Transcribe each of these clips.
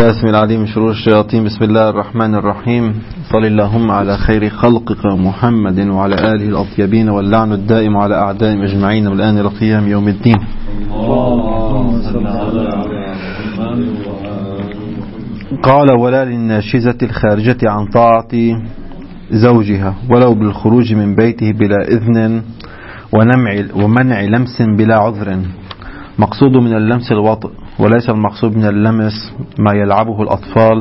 بالله العليم من شرور الشياطين. بسم الله الرحمن الرحيم. صل اللهم على خير خلقك محمد وعلى آله الأطيبين، واللعن الدائم على أعدائهم أجمعين والآن إلى قيام يوم الدين. قال: ولا للناشزة الخارجة عن طاعة زوجها ولو بالخروج من بيته بلا إذن ومنع لمس بلا عذر. مقصود من اللمس الوطء، وليس المقصود من اللمس ما يلعبه الأطفال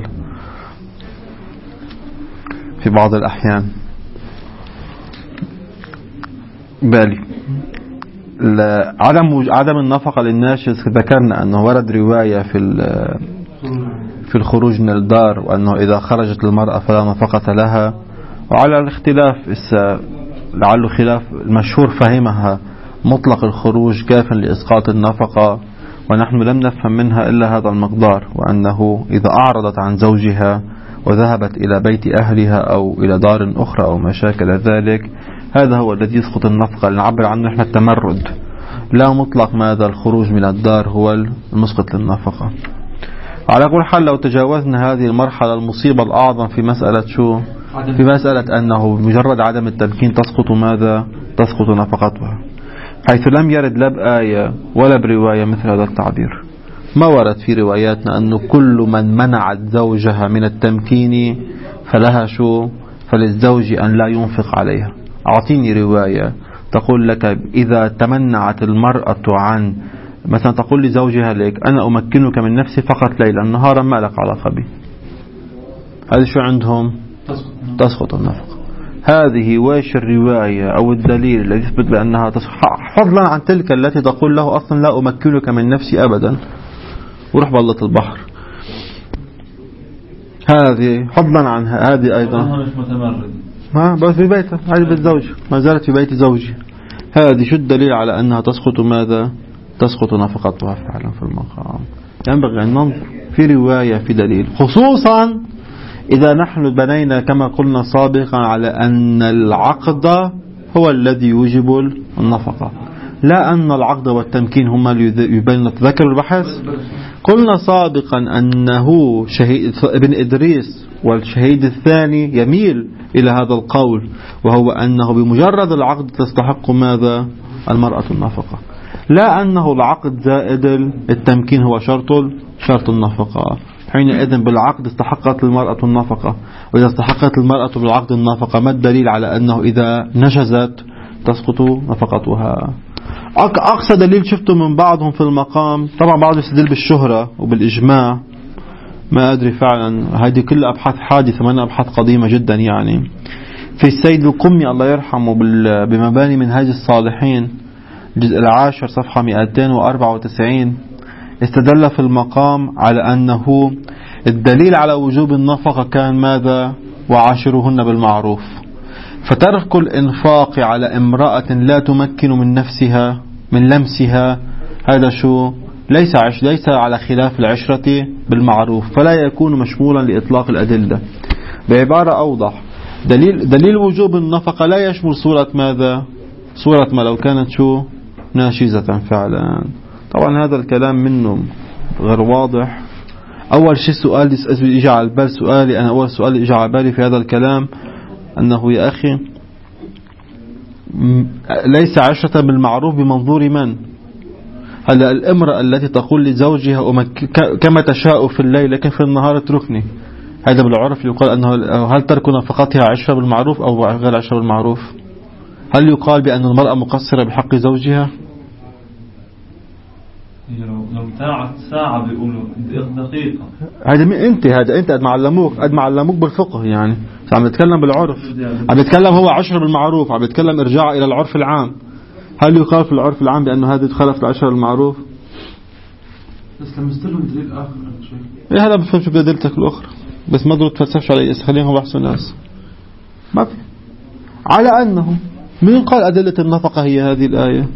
في بعض الأحيان. بالي عدم النفقة للناشز، ذكرنا أنه ورد رواية في الخروج من الدار، وأنه إذا خرجت المرأة فلا نفقة لها، وعلى الاختلاف لعله خلاف المشهور فهمها مطلق الخروج كافٍ لإسقاط النفقة، ونحن لم نفهم منها إلا هذا المقدار، وأنه إذا أعرضت عن زوجها وذهبت إلى بيت أهلها أو إلى دار أخرى أو ما شاكل ذلك، هذا هو الذي يسقط النفقة، نعبر عنه نحن التمرد، لا مطلق ماذا الخروج من الدار هو المسقط للنفقة. على كل حال، لو تجاوزنا هذه المرحلة، المصيبة الأعظم في مسألة شو؟ في مسألة أنه بمجرد عدم التمكين تسقط ماذا؟ تسقط نفقتها، حيث لم يرد لا بآية ولا برواية مثل هذا التعبير. ما ورد في رواياتنا أنه كل من منعت زوجها من التمكين فلها شو؟ فللزوج أن لا ينفق عليها. أعطيني رواية تقول لك إذا تمنعت المرأة عن مثلا، تقول لزوجها لك أنا أمكنك من نفسي فقط ليلا، نهارا ما لك علاقة بي، هذا شو عندهم؟ تسقط النفقة. هذه ويش الرواية أو الدليل الذي يثبت بأنها تسقط، فضلا عن تلك التي تقول له أصلا لا أمكنك من نفسي أبدا وروح بلط البحر. هذه فضلا عنها، هذه أيضا بس في بيتها، هذه بيت زوج، ما زالت في بيت زوجها. هذه شو الدليل على أنها تسقط ماذا؟ تسقط نفقتها فعلا في المقام. ينبغي أن ننظر في رواية في دليل، خصوصا إذا نحن بنينا كما قلنا سابقا على أن العقد هو الذي يوجب النفقة، لا أن العقد والتمكين هما يبين. تذكروا البحث، قلنا سابقا أنه ابن إدريس والشهيد الثاني يميل إلى هذا القول، وهو أنه بمجرد العقد تستحق ماذا؟ المرأة النفقة، لا أنه العقد زائد التمكين هو شرط النفقة. حينئذ بالعقد استحقت المرأة النفقة، وإذا استحقت المرأة بالعقد النفقة، ما الدليل على أنه إذا نشزت تسقط نفقتها؟ أقصى دليل شفته من بعضهم في المقام، طبعا بعض يستدل بالشهرة وبالإجماع، ما أدري فعلا، هذه كل أبحاث حادثة، من أبحاث قديمة جدا. يعني في السيد القمي الله يرحمه بمباني منهاج الصالحين الجزء 10 صفحة 294 استدل في المقام على أنه الدليل على وجوب النفقة كان ماذا؟ وعاشروهن بالمعروف. فترك الإنفاق على امرأة لا تمكن من نفسها من لمسها، هذا شو؟ ليس على خلاف العشرة بالمعروف، فلا يكون مشمولا لإطلاق الأدلة. بعبارة أوضح، دليل وجوب النفقة لا يشمل صورة ماذا؟ صورة ما لو كانت شو؟ ناشزة فعلا. طبعا هذا الكلام منه غير واضح. أول شيء سؤال يجي على البال، سؤالي أنا أول سؤال يجي على بالي في هذا الكلام أنه يا أخي ليس عشرة بالمعروف بمنظور من؟ هلا الامرأة التي تقول لزوجها كما تشاء في الليل لكن في النهار اتركني، هذا بالعرف يقال أنه هل ترك نفقتها عشرة بالمعروف أو غير عشرة بالمعروف؟ هل يقال بأن المرأة مقصرة بحق زوجها؟ لو ساعة بيقولوا دقيقة، هذا أنت قد معلموك بالفقه، يعني عم نتكلم بالعرف، عم نتكلم هو 10 بالمعروف، عم نتكلم ارجاع إلى العرف العام. هل يقال في العرف العام بأنه هذا خلف العشر بالمعروف؟ بس لما استلهم دليل آخر شيء هذا بفهم شو بدلتك الأخرى، بس ما ضروري تفلسفش على خليهم بحثوا الناس. ما في على أنه مين قال أدلة النفقة هي هذه الآية؟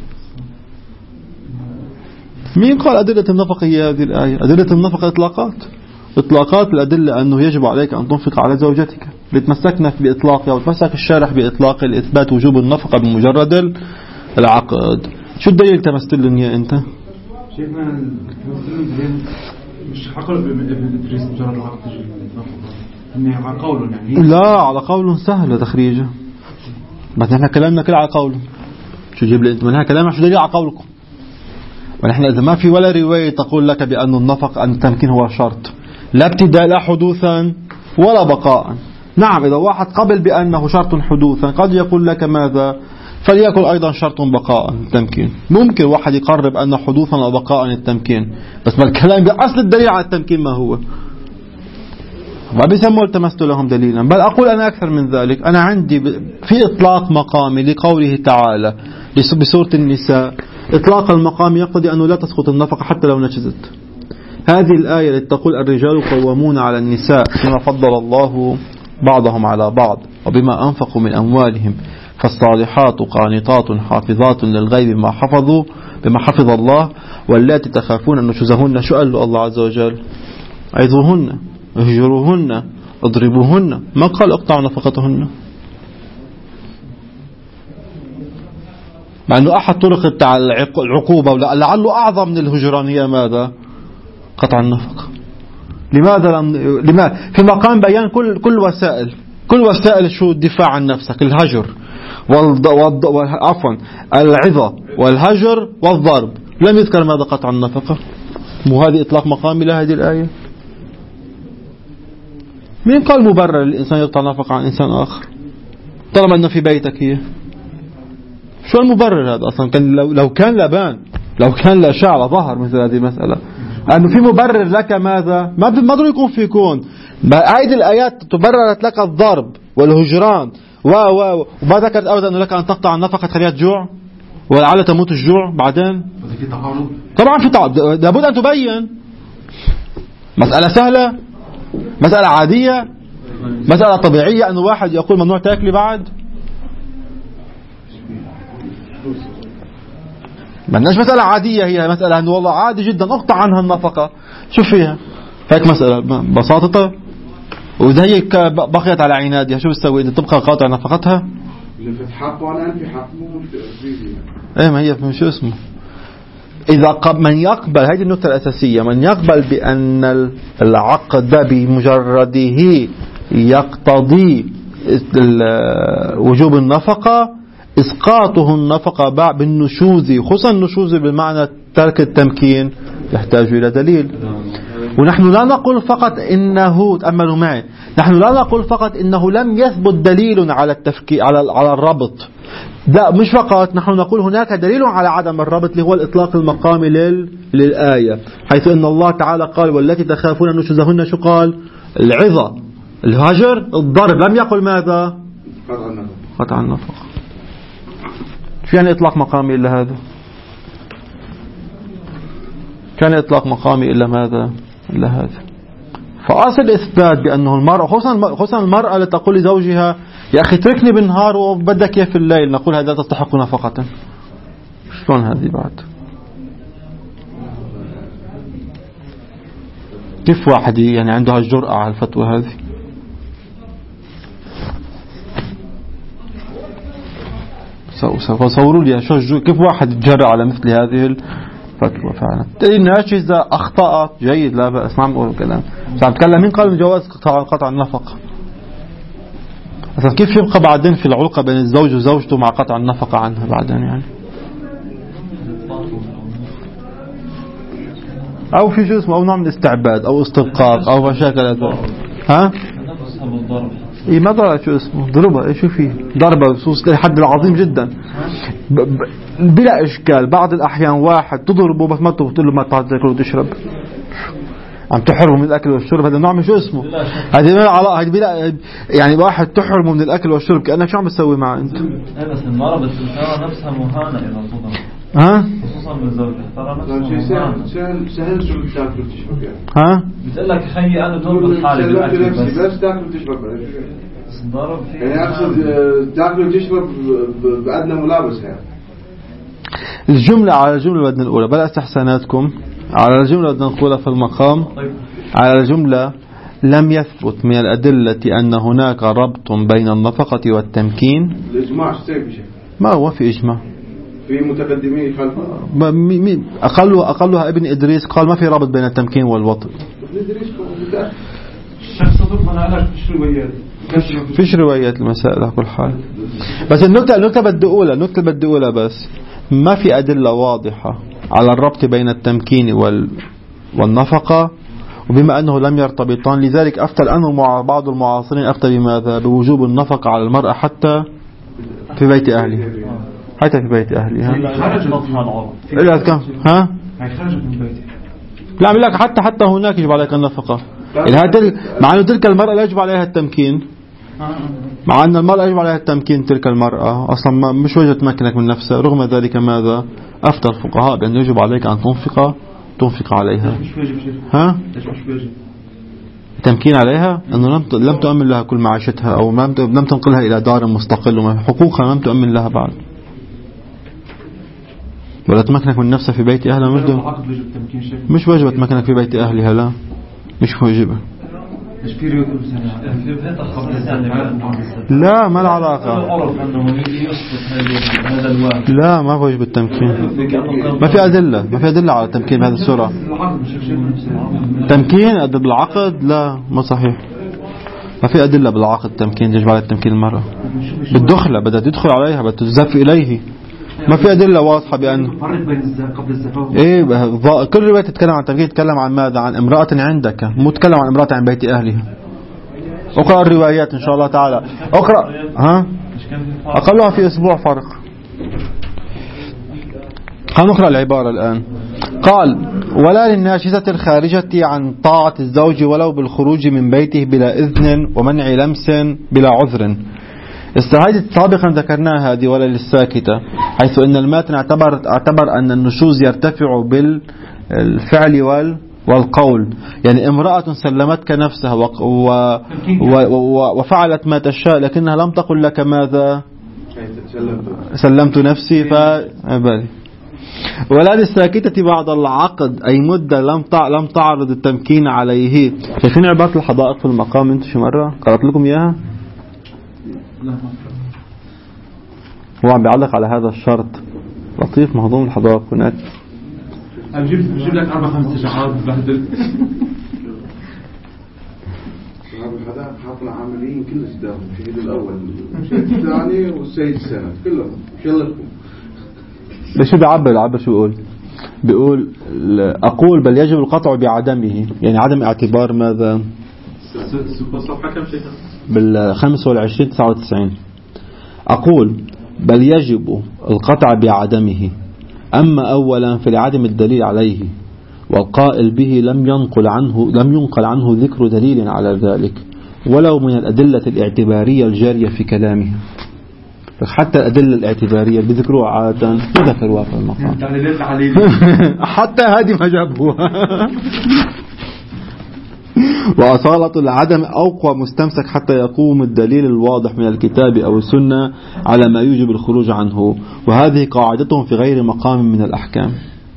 مين قال أدلة النفقة هي هذه الآية؟ أدلة النفقة إطلاقات الأدلة أنه يجب عليك أن تنفق على زوجتك، بتمسكنا بإطلاقها وتمسك الشارح بإطلاق الإثبات وجوب النفقة بمجرد العقد. شو الدليل تمثل لنا أنت؟ شيخنا مش حقول ابن إدريس مجرد العقد إنه على قول يعني لا على قول سهل تخريجه، بس نحن كلامنا كله على قوله. شو جيب لي أنت منها كلامنا شو دليل على قولكم؟ ونحن إذا ما في ولا رواية تقول لك بأن النفق أن التمكين هو شرط، لا ابتداء لا حدوثا ولا بقاء. نعم إذا واحد قبل بأنه شرط حدوثا قد يقول لك ماذا فليكن أيضا شرط بقاء التمكين. ممكن واحد يقرب أن حدوثا وبقاء التمكين، بس ما الكلام بأصل الدليل على التمكين ما هو، ما بيسموا التمست لهم دليلا. بل أقول أنا أكثر من ذلك، أنا عندي في إطلاق مقامي لقوله تعالى بسورة النساء، إطلاق المقام يقتضي أنه لا تسقط النفقة حتى لو نجزت. هذه الآية التي تقول الرجال قوامون على النساء بما فضل الله بعضهم على بعض وبما أنفقوا من أموالهم فالصالحات قانطات حافظات للغيب بما حفظ الله واللاتي تخافون نشوزهن. شو قال له الله عز وجل؟ عظوهن اهجروهن اضربوهن، ما قال اقطعوا نفقتهن، مع أنه أحد طرق بتاع العقوبة ولعله أعظم من الهجران هي ماذا؟ قطع النفقة. لماذا في مقام بيان كل وسائل شو الدفاع عن نفسك، الهجر عفوا العظة والهجر والضرب، لم يذكر ماذا؟ قطع النفقة. مو هذه إطلاق مقامي لهذه الآية؟ مين قال مبرر الإنسان يقطع نفقة عن إنسان آخر طالما أنه في بيتك هي؟ شو المبرر هذا أصلا؟ لو كان لبان، لو كان لا شعر ظهر مثل هذه المسألة، أنه في مبرر لك ماذا؟ ما ضروري يكون في كون. هذه الآيات تبررت لك الضرب والهجران وما ذكرت أبدا أنه لك أن تقطع النفقة خليها جوع ولعل تموت الجوع بعدين. طبعا في تعب، لابد أن تبين. مسألة سهلة، مسألة عادية، مسألة طبيعية أن واحد يقول ممنوع تاكلي بعد. مالناش مسألة عادية، هي مسألة أنه والله عادي جدا أقطع عنها النفقة. شوف فيها هيك مسألة بساطة، وإذا هي بقيت على عنادها شو بتسوي؟ إذا تبقى قاطع نفقتها اللي في حق وأنا في حق مو إيه ما هي في شو اسمه. إذا من يقبل، هذه النقطة الأساسية، من يقبل بأن العقد بمجرده يقتضي وجوب النفقة، إسقاطه النفقة بالنشوذ، خصوصا النشوذ بالمعنى ترك التمكين، يحتاج إلى دليل. ونحن لا نقول فقط إنه، تأملوا معي، نحن لا نقول فقط إنه لم يثبت دليل على التفكير على الربط، لا مش فقط، نحن نقول هناك دليل على عدم الربط اللي هو الإطلاق المقامي للآية، حيث إن الله تعالى قال والتي تخافون نشوزهن، شو قال؟ العظة، الهجر، الضرب، لم يقل ماذا؟ قطع النفقة. شو يعني إطلاق مقامي إلا هذا؟ كان إطلاق مقامي إلا ماذا؟ إلا هذا. فأصل إثبات بأنه المرأة، خصوصا المرأة اللي تقول لزوجها يا أخي تركني بالنهار وبدك إياه في الليل، نقول هذا تستحق نفقة. شلون هذه بعد؟ كيف واحد يعني عنده الجرأة على الفتوى هذه؟ صوروا لي كيف واحد يتجرأ على مثل هذه الفتوى فعلا. الناشزة أخطأت جيد لا بأس، ما عم أقول كلام، بس عم تكلم مين قال جواز قطع النفقة. أصلا كيف يبقى بعدين في العلاقة بين الزوج وزوجته مع قطع النفقة عنها بعدين يعني؟ أو في شو اسمه، أو نوع من الاستعباد أو استبقاق أو مشاكل هذا. ها؟ إيه ما ضرب شو اسمه ضربة، إيه شو فيه ضربة بخصوص الحد العظيم جدا بلا إشكال. بعض الأحيان واحد تضربه بس ما تقول له ما تاكل وتشرب، عم تحرمه من الأكل والشرب، هذا نوع من شو اسمه، هذه بلا يعني واحد تحرمه من الأكل والشرب كأنك شو عم بتسوي معه أنت؟ بس المرأة بترى نفسها مهانة إذا صدمت، ها؟ خصوصا من زوجها ترى نفسها سهل شو بتاكل وتشرب يعني. ها؟ بتقول لك خيي أنا ضرب حالي بالأكل بس تاكل وتشرب ضرب فيه يعني أقصد تاكل وتشرب بأدنى ملابس يعني. الجملة على الجملة بدنا نقولها بلا استحساناتكم، على الجملة بدنا نقولها في المقام. على الجملة لم يثبت من الأدلة أن هناك ربط بين النفقة والتمكين. الإجماع شو بشيء؟ ما هو في إجماع، في متقدمين خلفه. أقلها ابن إدريس قال ما في رابط بين التمكين والوطء. الشخص تضمن على فيش روايات المسائل على كل حال. بس النكتة بدي أقولها بس ما في أدلة واضحة على الربط بين التمكين والنفقة، وبما أنه لم يرتبطان لذلك أفتى أنه مع بعض المعاصرين أفتى بماذا؟ بوجوب النفقة على المرأة حتى في بيت أهلها. حتى في بيت أهلها. إلا كم؟ ها؟ لا أعمل لك حتى هناك يجب عليك النفقة. مع أن تلك المرأة لا يجب عليها التمكين. مع أن المرأة يجب عليها التمكين، تلك المرأة أصلا مش وجه تمكنك من نفسها. رغم ذلك ماذا؟ أفتى الفقهاء بأن يجب عليك أن تنفق عليها. ها؟ تمكين عليها أنه لم تؤمن لها كل معيشتها، أو لم تنقلها إلى دار مستقل، وحقوقها لم تؤمن لها بعد، ولا تمكنك من نفسها في بيت أهلها. مش واجب تمكنك في بيت أهلها، لا مش واجبة. لا ما العلاقة. لا ما واجب التمكين. ما في أدلة على التمكين بهذه الصورة. تمكين بالعقد لا ما صحيح. ما في أدلة بالعقد تمكين يجب على التمكين المرأة. بالدخلة بدها تدخل عليها، بدها تزف إليه. ما في أدلة واضحة بأن كل رواية تتكلم عن التمكين تتكلم عن ماذا؟ عن امرأة عندك، مو تتكلم عن امرأة عن بيت أهلها. اقرأ الروايات إن شاء الله تعالى. اقرأ. ها؟ أقلها في أسبوع فرق. هنقرأ العبارة الآن. قال: ولا للناشزة الخارجة عن طاعة الزوج ولو بالخروج من بيته بلا إذن ومنع لمس بلا عذر. السعادة سابقا ذكرناها هذه. ولا للساكتة، حيث أن الماتن اعتبر أن النشوز يرتفع بالفعل والقول. يعني امرأة سلمتك نفسها وفعلت ما تشاء، لكنها لم تقل لك ماذا؟ سلمت نفسي فأبالي. ولا للساكتة بعد العقد، أي مدة لم تعرض التمكين عليه. شايفين عبارة الحدائق في المقام؟ انتوا شو مرة قرأت لكم إياها؟ هو عم بيعلق على هذا الشرط لطيف مهضوم الحدائق هناك. بجيب لك 4-5 شعارات بهدل. الحدائق حاطنا عاملين كل إصدارهم، الشهيد الأول الثاني والسيد السنة كلهم شلكم. بس شو بيعبر شو بيقول أقول بل يجب القطع بعدمه، يعني عدم اعتبار ماذا؟ الصفحة كم شيء؟ بال25-99. أقول بل يجب القطع بعدمه، أما أولا فلعدم الدليل عليه، والقائل به لم ينقل عنه ذكر دليل على ذلك ولو من الأدلة الاعتبارية الجارية في كلامه. حتى الأدلة الاعتبارية بذكروها عادة ذكروها في المقام. حتى هذه ما جابوها. وأصالة العدم أقوى مستمسك حتى يقوم الدليل الواضح من الكتاب أو السنة على ما يوجب الخروج عنه، وهذه قاعدتهم في غير مقام من الأحكام.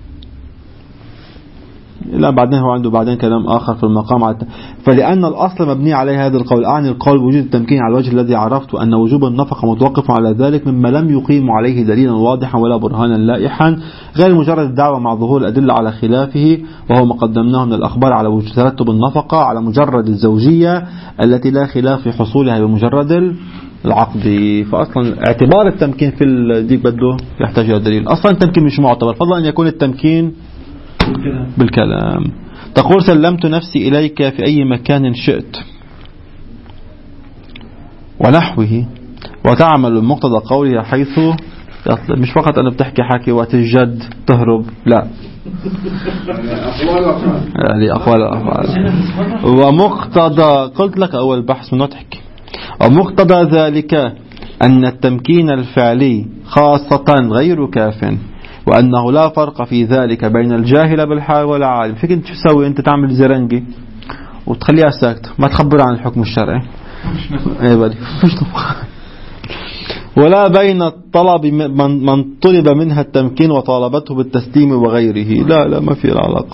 لا بعدين هو عنده بعدين كلام آخر في المقام فلأن الأصل مبني عليه هذا القول. أعني القول بوجود التمكين على الوجه الذي عرفت أن وجوب النفقة متوقف على ذلك مما لم يقيم عليه دليلا واضحا ولا برهانا لائحا، غير مجرد الدعوة مع ظهور الأدلة على خلافه، وهو ما قدمناه من الأخبار على وجود ترتب النفقة على مجرد الزوجية التي لا خلاف في حصولها بمجرد العقد. فأصلا اعتبار التمكين في الديك بده يحتاج إلى دليل. أصلا التمكين مش معتبر، فضلا أن يكون التمكين بالكلام. تقول سلمت نفسي إليك في أي مكان شئت ونحوه، وتعمل مقتضى قوله حيث يطلب. مش فقط أنه بتحكي حكي وقت الجد تهرب، لا هذه أقوال الأفعال. ومقتضى قلت لك أول بحث من تحكي. ومقتضى ذلك أن التمكين الفعلي خاصة غير كاف، وأنه لا فرق في ذلك بين الجاهل بالحال ولا عالم. فيك انت شو تسوي؟ انت تعمل زرنجي وتخليها ساكتة ما تخبر عن الحكم الشرعي. ولا بين الطلب من طلب منها التمكين وطالبته بالتسليم وغيره. لا ما في العلاقة.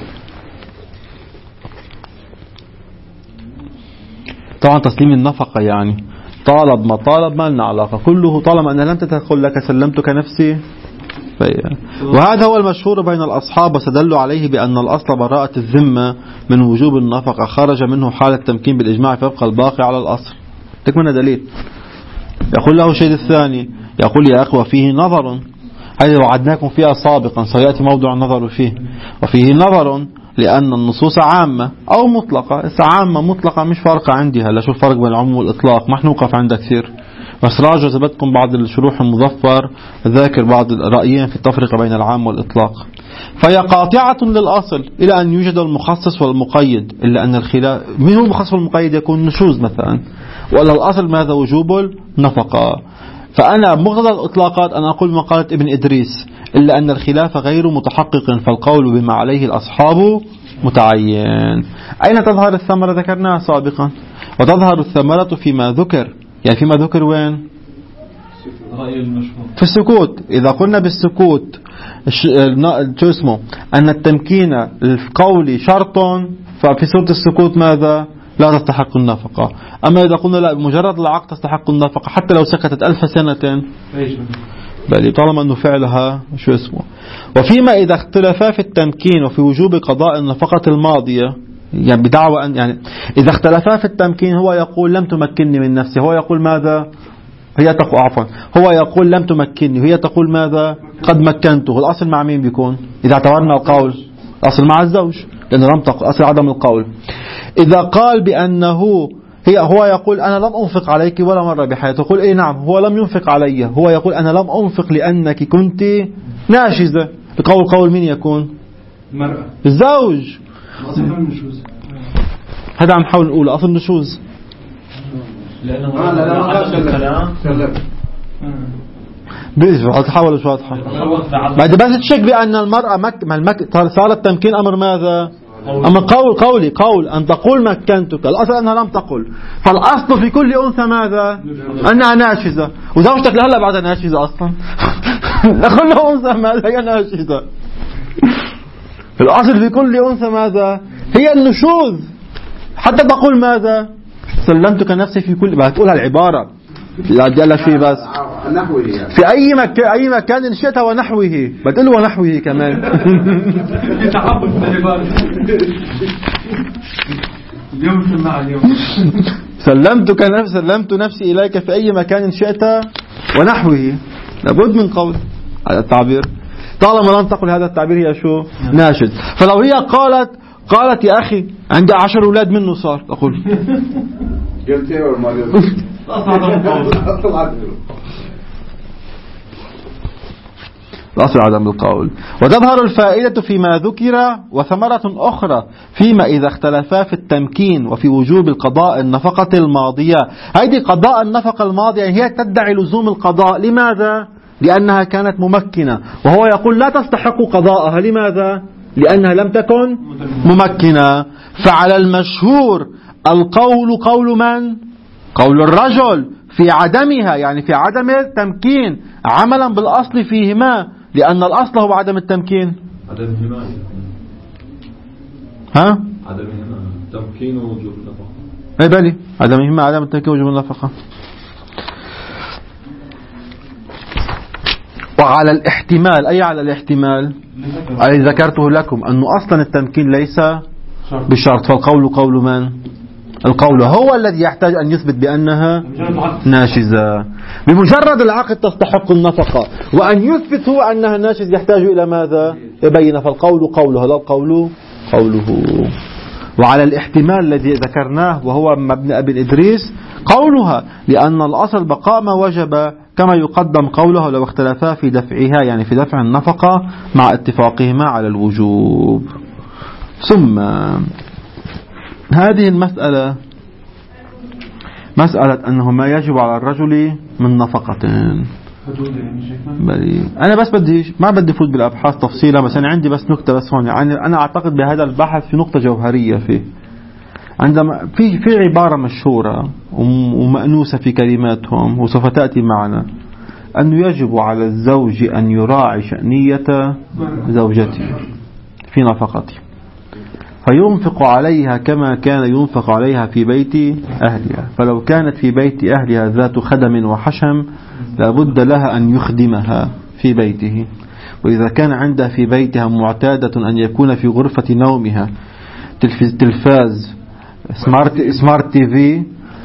طبعا تسليم النفقة يعني طالب ما طالب ما لنا علاقة، كله طالما أن لم تتقل لك سلمتك نفسي وهذا هو المشهور بين الأصحاب، وستدل عليه بأن الأصل براءة الذمة من وجوب النفقة، خرج منه حال التمكين بالإجماع فيبقى الباقي على الأصل. تكمن دليل. يقول له الشيء الثاني، يقول يا أخوة فيه نظر، هذه وعدناكم فيها سابقا، سيأتي موضوع النظر فيه. وفيه نظر لأن النصوص عامة أو مطلقة. عامة مطلقة مش فارقة عندي، هلا شو الفرق بين العموم والإطلاق؟ ما حنوقف عندها كثير، بس راجعوا زبدكم بعض الشروح المظفر ذاكر بعض الرأيين في التفرقة بين العام والإطلاق. فهي قاطعة للأصل إلى أن يوجد المخصص والمقيد، إلا أن الخلاف من هو المخصص والمقيد يكون نشوز مثلا، ولا الأصل ماذا؟ وجوب النفقة. فأنا مقتضى الإطلاقات أنا أقول ما قالت ابن إدريس، إلا أن الخلاف غير متحقق، فالقول بما عليه الأصحاب متعين. أين تظهر الثمرة؟ ذكرناها سابقا. وتظهر الثمرة فيما ذكر، يعني فيما ذكر وين؟ في السكوت. إذا قلنا بالسكوت شو اسمه أن التمكين القولي شرط، ففي صورة السكوت ماذا؟ لا تستحق النفقة. أما إذا قلنا لا بمجرد العقد تستحق النفقة حتى لو سكتت 1000 سنة، بل طالما أنه فعلها شو اسمه. وفيما إذا اختلفا في التمكين وفي وجوب قضاء النفقة الماضية، يعني بدعوى أن يعني إذا اختلفا في التمكين، هو يقول لم تمكنني من نفسي، هو يقول ماذا؟ هي تقول عفوا، هو يقول لم تمكنني، وهي تقول ماذا؟ قد مكنته. الأصل مع مين بيكون؟ إذا اعتبرنا القول الأصل مع الزوج، لأنه لم تقل، أصل عدم القول. إذا قال بأنه هو يقول أنا لم أنفق عليك ولا مرة بحياته، يقول إيه نعم هو لم ينفق علي، هو يقول أنا لم أنفق لأنك كنت ناشزة. قول مين يكون؟ المرأة، الزوج. هذا عم نحاول نقول أصل نشوز، لأنه لا تحاول شو واضحة. بعد بس تشك بأن المرأة صار التمكين أمر ماذا؟ أما قول أن تقول مكنتك، الأصل أنها لم تقل، فالأصل في كل أنثى ماذا؟ أنها ناشزة، وزوجتك لهلا بعدها ناشزة أصلا. لكل أنثى ماذا؟ هي ناشزة. الأصل في كل أنثى ماذا؟ هي النشوذ، حتى تقول ماذا؟ سلمتك نفسي في كل، بتقولها العبارة لا جل شيء بس نحوه يعني. في أي مكان إن شئت ونحوه، بتقول ونحوه كمان. يتعبد في العبارة. اليوم سمع اليوم. سلمت نفسي إليك في أي مكان إن شئت ونحوه، لابد من قول هذا التعبير. طالما لم تقل هذا التعبير هي شو؟ ناشد. فلو هي قالت يا أخي عندي 10 أولاد منه صار، أقول قلت ايه ولا ما قلت؟ الأصل عدم القول. وتظهر الفائدة فيما ذكر، وثمرة أخرى فيما إذا اختلفا في التمكين وفي وجوب القضاء النفقة الماضية. هذه قضاء النفقة الماضية هي تدعي لزوم القضاء، لماذا؟ لأنها كانت ممكنة، وهو يقول لا تستحق قضاءها، لماذا؟ لأنها لم تكن ممكنة. فعلى المشهور القول قول من؟ قول الرجل في عدمها، يعني في عدم التمكين، عملا بالأصل فيهما، لأن الأصل هو عدم التمكين. عدمهما ها؟ عدمهما تمكين ووجوب النفقة. أي بالي عدمهما عدم التمكين ووجوب النفقة. وعلى الاحتمال، أي على الاحتمال الذي ذكرته لكم أنه أصلا التمكين ليس بشرط، فالقول قول من؟ القول هو الذي يحتاج أن يثبت بأنها ناشزة. بمجرد العقد تستحق النفقة، وأن يثبت هو أنها ناشز يحتاج إلى ماذا؟ يبين. فالقول قوله لا القول قوله. وعلى الاحتمال الذي ذكرناه وهو مبنى ابن إدريس قولها، لأن الأصل بقاء ما وجب، كما يقدم قوله لو اختلفا في دفعها، يعني في دفع النفقة مع اتفاقهما على الوجوب. ثم هذه المسألة مسألة أنه ما يجب على الرجل من نفقة. أنا بس ما بدي فوت بالأبحاث تفصيلا، بس أنا عندي بس نقطة بس هون. يعني أنا أعتقد بهذا البحث في نقطة جوهرية فيه. عندما في عبارة مشهورة ومأنوسة في كلماتهم وسوف تأتي معنا، أنه يجب على الزوج أن يراعي شأنية زوجته في نفقته، فينفق عليها كما كان ينفق عليها في بيت أهلها. فلو كانت في بيت أهلها ذات خدم وحشم لابد لها أن يخدمها في بيته، وإذا كان عندها في بيتها معتادة أن يكون في غرفة نومها تلفاز سمارت تي في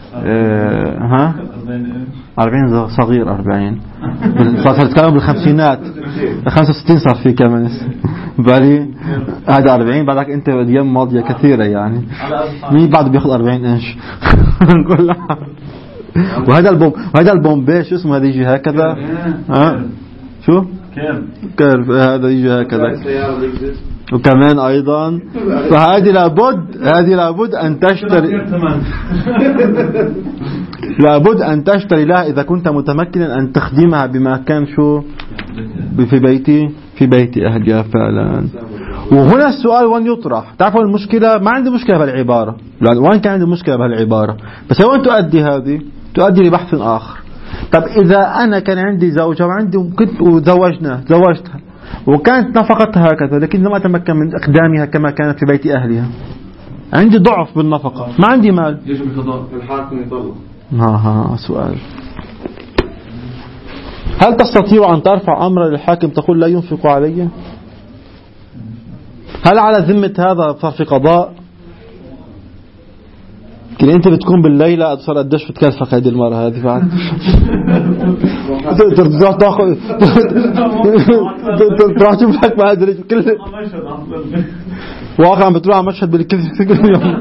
40 صغير 40 صار تتكلم بالخمسينات 65 صار في كمان بالي هذا 40 بعدك أنت أيام ماضية كثيرة يعني مين بعد بياخذ 40 إنش كلها. وهذا البومبي شو اسمه هذا يجي هكذا شو كيرف هذا يجي هكذا وكمان أيضا فهذه لابد أن تشتري لابد أن تشتري لها إذا كنت متمكنا أن تخدمها بما كان شو في بيت أهلها فعلا. وهنا السؤال وين يطرح؟ تعرفوا المشكلة ما عندي مشكلة بهالعبارة لأن وين كان عندي مشكلة بهالعبارة بس وين تؤدي لبحث آخر. طب إذا أنا كان عندي زوجة وعندي كنت زوجتها وكانت نفقتها هكذا لكن لم أتمكن من إقدامها كما كانت في بيت أهلها عندي ضعف بالنفقة ما عندي مال يجب الحاكم يطلق. سؤال هل تستطيع أن ترفع أمر للحاكم تقول لا ينفق علي؟ هل على ذمة هذا صار في قضاء؟ كل أنت بتكون بالليلة أتصل قديش بتكلفك هذه المرة هذه بعد تاخذ تروح تشوف لك ما أدري كل واقعا بتروح على مشهد بالكثير كل يوم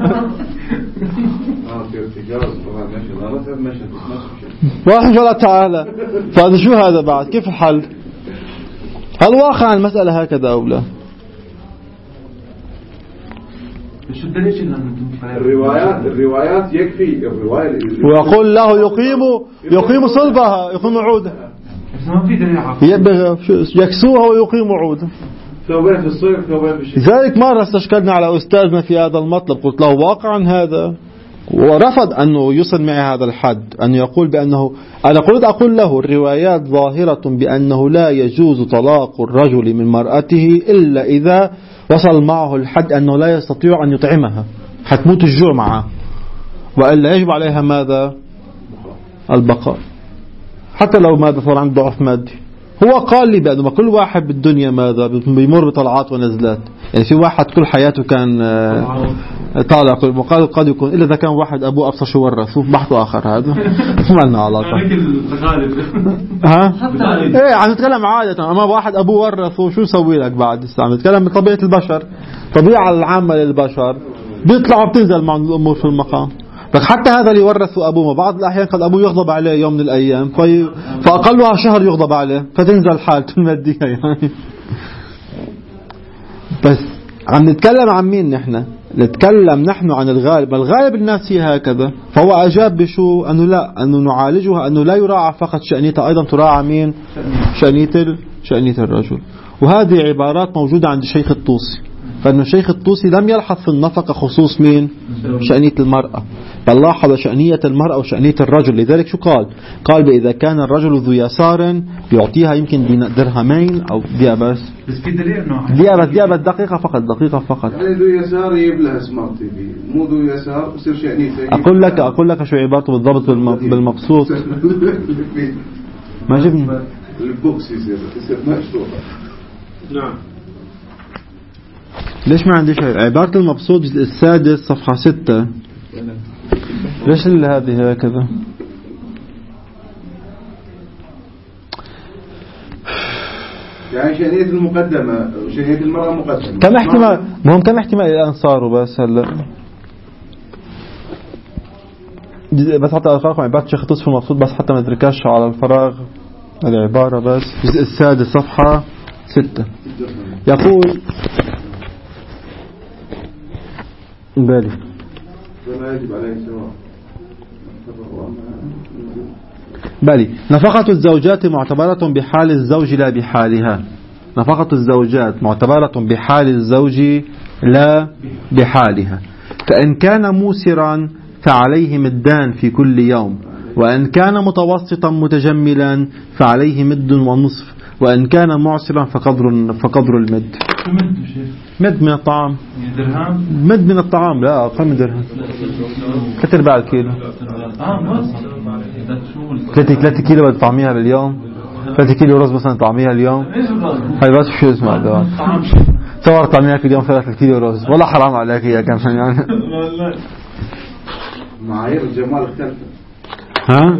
واحد إن شاء الله تعالى. فهذا شو هذا بعد كيف الحل؟ هل واقعا المسألة هكذا أو لا؟ الروايات يكفي ويقول له يقيم صلبها يقيم عودها يكسوها ويقيم عودها ثوبين في الصيف ثوبين في الشتاء. لذلك مرة استشكلنا على أستاذنا في هذا المطلب قلت له واقعا هذا ورفض أنه يصل معي هذا الحد أن يقول بأنه أنا أقول له الروايات ظاهرة بأنه لا يجوز طلاق الرجل من مرأته إلا إذا وصل معه الحد أنه لا يستطيع أن يطعمها حتموت الجوع معه وإلا يجب عليها ماذا البقاء حتى لو ماذا صار عنده ضعف مادي. هو قال لي بأنه كل واحد بالدنيا ماذا بيمر بطلعات ونزلات يعني في واحد كل حياته كان طالع وقال قد يكون إلا إذا كان واحد أبوه أبصر شو ورثه بحث آخر هذا ما لنا علاقة إيه عم نتكلم عادة أما واحد أبوه ورثه شو يسوي لك بعد عم نتكلم بطبيعة البشر طبيعة العامة للبشر بيطلع بتنزل مع الأمور في المقام. حتى هذا اللي ورثه أبوه بعض الأحيان قد أبوه يغضب عليه يوم من الأيام فأقلها شهر يغضب عليه فتنزل حالته المادية يعني. بس عم نتكلم عن مين نتكلم نحن عن الغالب الناس هي هكذا. فهو أجاب بشو أنه لا أنه نعالجها أنه لا يراعى فقط شأنيتها أيضا تراعى مين شأنية الرجل. وهذه عبارات موجودة عند الشيخ الطوسي فإن الشيخ الطوسي لم يلحظ في النفقة خصوص مين شأنية المرأة بل لاحظ شأنية المرأة وشأنية الرجل. لذلك شو قال إذا كان الرجل ذو يسار بيعطيها يمكن درهمين أو ديابس دقيقة فقط يعني ذو يسار يبلها سمارت تي في مو ذو يسار بصير شأنيته. أقول لك شو عبارته بالضبط بالمبسوط ما جبني البوكس يصير مشروع. نعم ليش ما عندي شيء عبارة المبسوط الجزء السادس صفحة 6 ليش هذه هكذا يعني شأنية المقدمة وشأنية المرأة مقدمة كم احتمال الآن صاروا بس هلا بس حتى أخاكم عبارة شيخ تصف المبسوط بس حتى ما ادركاش على الفراغ العبارة بس الجزء السادس صفحة 6 يقول بالي نفقة الزوجات معتبرة بحال الزوج لا بحالها. نفقة الزوجات معتبرة بحال الزوج لا بحالها. فإن كان موسرا فعليه مدان في كل يوم وإن كان متوسطا متجملا فعليه مد ونصف وإن كان معسرا فقدر المد. مد من الطعام مد من الطعام لا أقل من درهم 3/4 كيلو 3 كيلو طعميها باليوم 3 كيلو رز مثلا طعميها اليوم هاي بس شو اسمه هذا تصور طعميها في اليوم 3 كيلو رز والله حرام عليك يا كم يعني معايير الجمال اختلفت. ها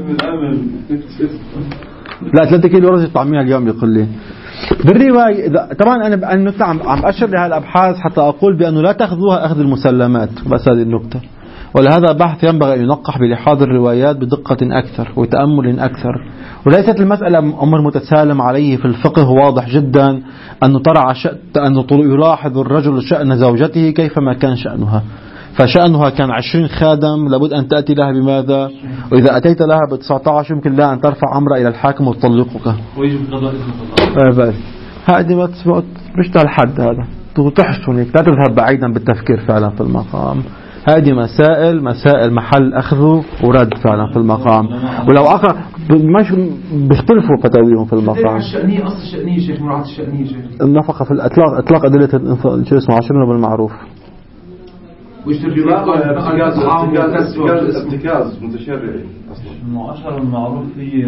لا 3 كيلو رز طعميها اليوم يقول لي بالرواية. طبعا أنا النقطة عم أشر لها الأبحاث حتى أقول بأنه لا تأخذوها أخذ المسلمات بس هذه النقطة. ولهذا بحث ينبغي أن ينقح بلحاظ الروايات بدقة أكثر وتأمل أكثر. وليست المسألة أمر متسالم عليه في الفقه. واضح جدا أنه أنه يلاحظ الرجل شأن زوجته كيفما كان شأنها. فشأنها كان 20 خادم لابد أن تأتي لها بماذا؟ وإذا أتيت لها ب19 يمكن لها أن ترفع أمر إلى الحاكم وتطلقك. ويجب قضاء اسم هذه مش الحد هذا تحسن لا تذهب بعيدا بالتفكير فعلا في المقام. هذه مسائل محل أخذ ورد فعلا في المقام. ولو أقرأ مش بيختلفوا فتاويهم في المقام. الشأنية أصل الشأنية شيخ مراعاة الشأنية شيخ. النفقة في الإطلاق إطلاق أدلة شو اسمه 10 بالمعروف. ارتكاز متشرعي أصلا المعروف هي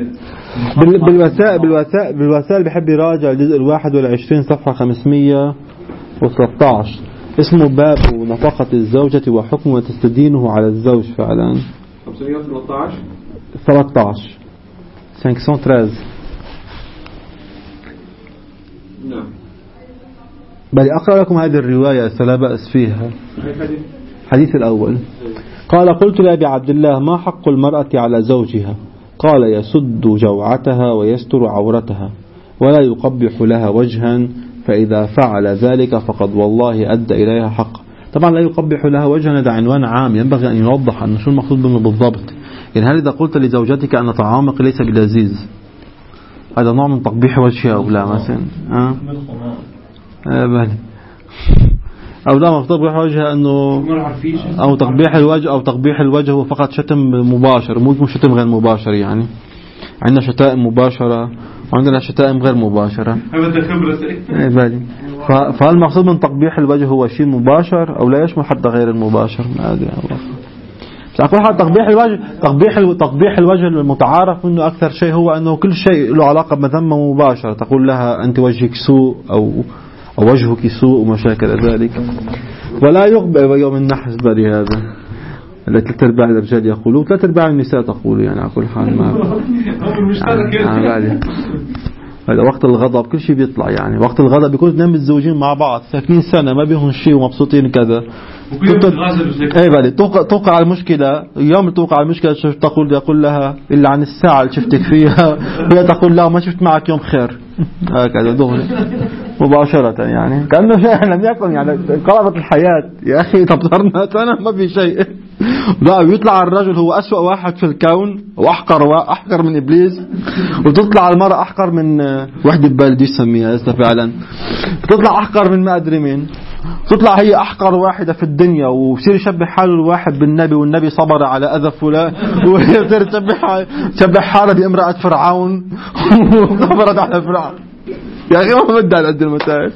بالوسائل بحب يراجع الجزء 21 صفحة 513 اسمه باب نفقة الزوجة وحكم وتستدينه على الزوج فعلا 513 نعم. بل أقرأ لكم هذه الرواية لا بأس فيها. حديث الأول قال قلت لأبي عبد الله ما حق المرأة على زوجها؟ قال يسد جوعتها ويستر عورتها ولا يقبح لها وجها فإذا فعل ذلك فقد والله أدى إليها حق. طبعا لا يقبح لها وجها هذا عنوان عام ينبغي أن يوضح أن شو المقصود منه بالضبط. يعني هل إذا قلت لزوجتك أن طعامك ليس بلذيذ هذا نوع من تقبيح وجهها أو لا مثلا أو لا تقبيح وجهها أنه أو تقبيح الوجه هو فقط شتم مباشر مو شتم غير مباشر. يعني عندنا شتائم مباشرة وعندنا شتائم غير مباشرة. فالمقصود من تقبيح الوجه هو شيء مباشر أو لا يشمل حتى غير المباشر. ما أدري الله. أقول حتى تقبيح الوجه المتعارف منه أكثر شيء هو أنه كل شيء له علاقة بذمة مباشرة. تقول لها أنت وجهك سوء أو وجهك سوء ومشاكل ذلك. ولا يقبل يوم النحس بالي هذا 3/4 الرجال يقولوا 3/4 النساء تقول يعني على كل حال ما هذا وقت الغضب كل شيء بيطلع. يعني وقت الغضب بيكون اثنين متزوجين مع بعض ساكنين سنة ما بيهم شيء ومبسوطين كذا توقع المشكلة. يوم توقع المشكلة يقول لها إلا عن الساعة اللي شفتك فيها وهي تقول له ما شفت معك يوم خير هكذا دغري مباشرة. يعني كأنه شيء لم يكن يعني انقلبت الحياة. يا أخي تبصرنا سنة ما في شيء. لا يطلع الرجل هو أسوأ واحد في الكون وأحقر من إبليس وتطلع المرأة أحقر من وحدة ببالي يسميها فعلا تطلع أحقر من ما أدري مين. تطلع هي أحقر واحدة في الدنيا وبصير يشبه حاله الواحد بالنبي والنبي صبر على أذى فلان وهي بصير تشبه حالها بامرأة فرعون وصبرت على فرعون. يا أخي ما بدي على قد المسائل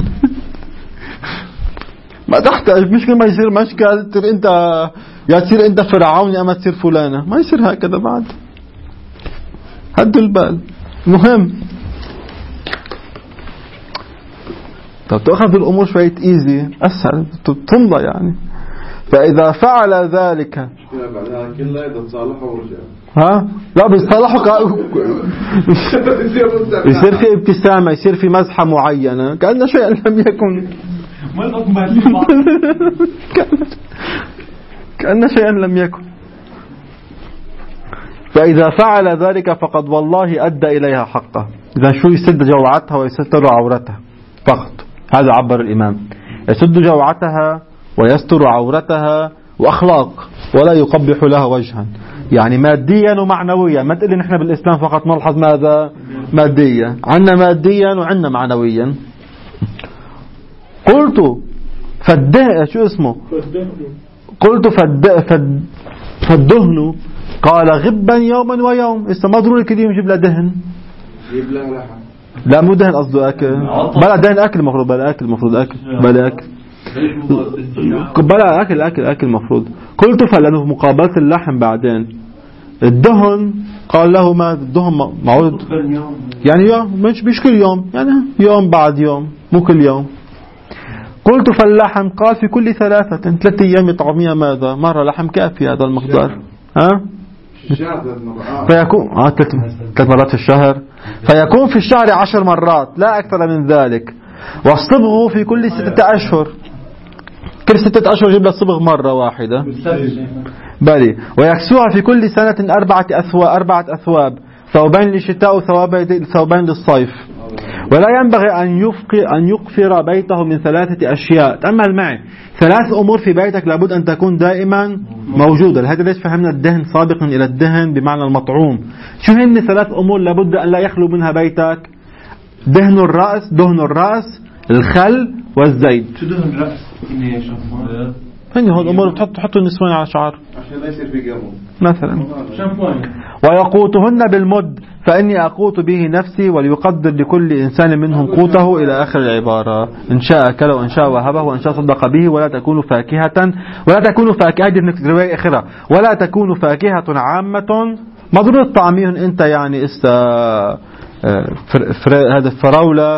ما تحتاج مشكلة ما يصير مشكلة تصير أنت يا تصير أنت فرعون يا أما تصير فلانة ما يصير هكذا بعد. هدوا البال. مهم طب تأخذ الأمور شوية إيزي أسهل تمضى يعني. فإذا فعل ذلك كلها إذا تصالحوا ورجع لا بيصالحوا يصير في ابتسامة يصير في مزحة معينة كأن شيئا لم يكن كأن شيئا لم يكن. فإذا فعل ذلك فقد والله أدى إليها حقه. إذا شو يسد جوعتها ويستر عورتها فقط. هذا عبر الإمام يسد جوعتها ويستر عورتها وأخلاق ولا يقبح لها وجها. يعني ماديا ومعنويا. ما تقول لي نحن بالإسلام فقط نلحظ ماذا ماديا. عندنا ماديا وعندنا معنويا. قلت شو اسمه قلت فالدهن قال غبا يوما ويوم. ما ضروري كل يوم يجيب له دهن. يجيب له لحم. لا مو دهن قصده أكل. بلا دهن أكل مفروض بلا أكل أكل مفروض. قلت فلأنه مقابلة اللحم بعدين الدهن قال له ما الدهن معود يعني يوم مش كل يوم، يعني يوم بعد يوم مو كل يوم. قلت فاللحم؟ قال في كل 3 أيام طعمية ماذا؟ مرة لحم كافي هذا المقدار. فيكون 3 مرات في الشهر، فيكون في الشهر 10 مرات لا أكثر من ذلك. والصبغ في كل 6 أشهر، كل 6 أشهر يجيب له الصبغ مرة واحدة. بلي. ويكسوها في كل سنة 4 أثواب، ثوبين للشتاء وثوبين للصيف. ولا ينبغي أن يقفر بيته من 3 أشياء. تأمل معي، 3 أمور في بيتك لابد أن تكون دائما موجودة. لهذا ليش فهمنا الدهن سابقا إلى الدهن بمعنى المطعوم. شو هن 3 أمور لابد أن لا يخلو منها بيتك؟ دهن الرأس، الخل والزيت. شو دهن الرأس؟ هن هو الأمور تحطوا النسوان على شعر عشان لا يصير في قمر مثلا. ويقوتهن بالمد، فإني أقوت به نفسي وليقدر لكل إنسان منهم قوته إلى آخر العبارة. إن شاء أكل وإن شاء وهبه وإن شاء صدق به. ولا تكون فاكهة رواية أخرى، ولا تكون فاكهة عامة مضروب الطعمي. أنت يعني هذا الفراولة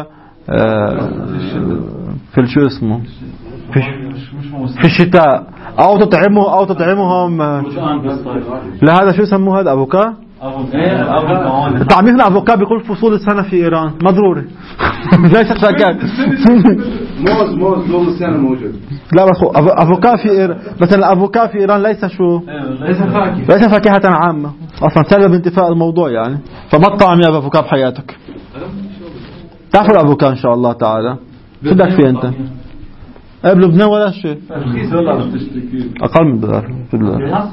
في شو اسمه في الشتاء، أو تطعمهم لا هذا شو يسموه هذا أفوكا. طعميهم أفوكا بيقول فصول السنة في إيران مضرورة. ليس فاكهة. موز طول السنة موجود. لا بس أفوكا في إيران مثلا، الأفوكا في إيران ليس ليس فاكهة عامة أصلا، سبب انتفاء الموضوع يعني. فما الطعم يا أفوكا بحياتك؟ تعرف الأفوكا إن شاء الله تعالى. شو بدك فيه أنت؟ بلبنان ولا شيء، أقل من $1 في $3